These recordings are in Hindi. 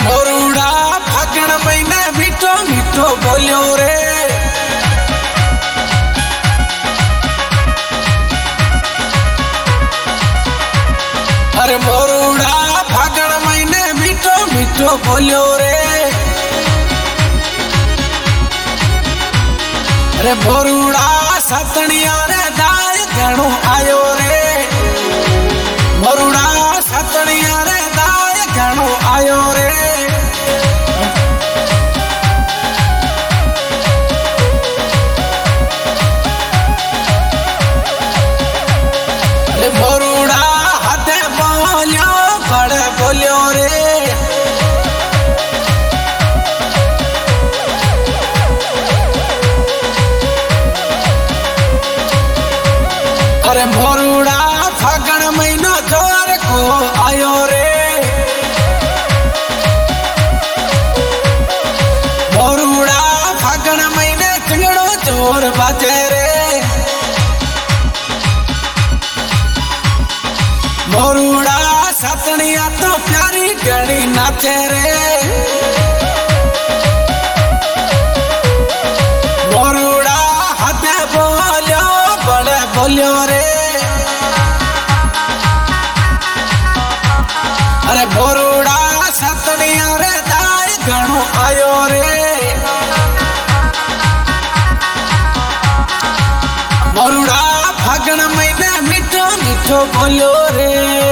मोरूड़ा फागण महीने मीठो मीठो बोलियो रे। अरे मोरूड़ा फागण महीने मीठो मीठो बोलियो रे। अरे मोरूड़ा सतनिया रे दाय घणो आयो रे। मोरूड़ा सतनिया रे दाय घणो आयो रे। मोरूड़ा हाथे बोलियो बड़े बोलियो रे। अरे मोरूड़ा फागण महीनो जोर को आयो रे। मोरूड़ा फागण महीने चिंगड़ो जोर बाजे रे। मोरूड़ा सतनिया तो प्यारी गणी नाचे रे। मोरूड़ा हाथे बोलियो बड़े बोलियो रे। अरे मोरूड़ा सतनिया रे दाय घणो आयो रे। मोरूड़ा फागण महीने मीठो मीठो बोलियो रे।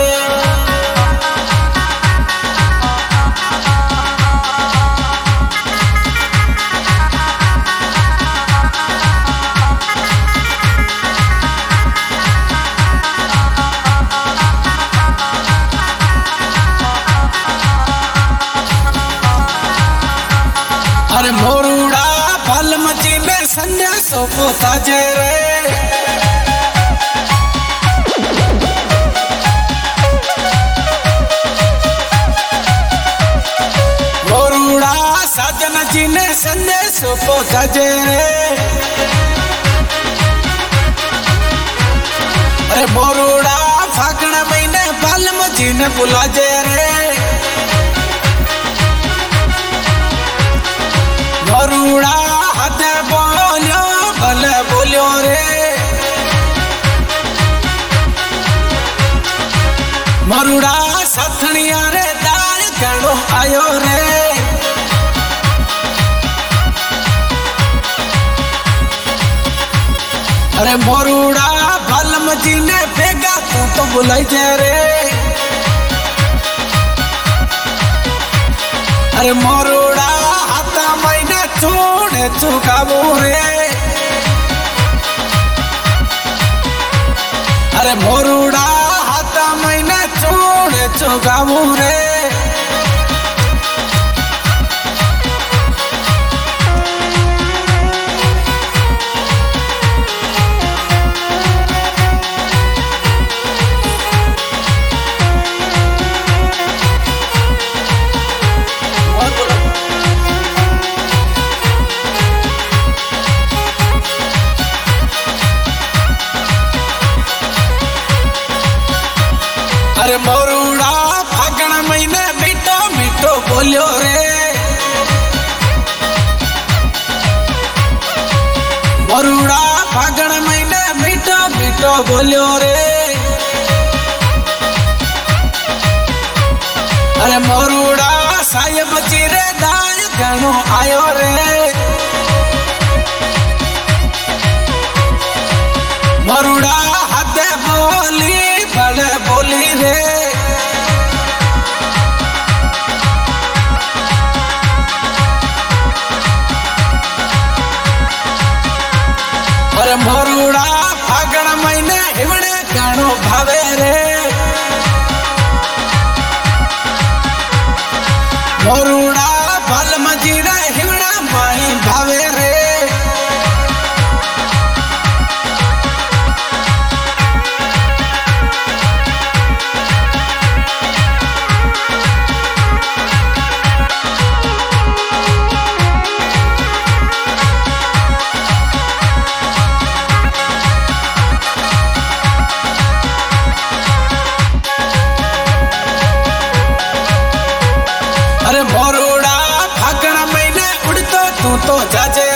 अरे मोरूड़ा फल मची में संजय सोपो ताजे रे। मोरूड़ा साजन जी ने संजय सोपो ताजे रे। अरे मोरूड़ा फागण महीने फल मची ने बुलाजे रे। मोरूड़ा हाथे बोलियो भले बोलियो रे। मोरूड़ा सतनिया रे दाय घणो आयो रे। अरे मोरूड़ा भलम जी ने बेगा तू तो बुलाई जे रे। अरे मोरूड़ा हाथा महीने छोड़े चुकाबू रे। अरे मोरूड़ा हाथा महीने छोड़े चुकाबू रे। अरे मोरूड़ा फागण महीने मीठो मीठो बोलियो रे। मोरूड़ा फागण महीने मीठो मीठो बोलियो रे। अरे मोरूड़ा साहिब जी रे दाय घणो आयो रे। मोरूड़ा हाथे बोली बड़े बोली रे। अरे मोरूड़ा फागण महीने हिवड़े घणो भावे रे। मोरूड़ा भल मजी रे हिवड़ा माई भावे रे। अरे तो जाजे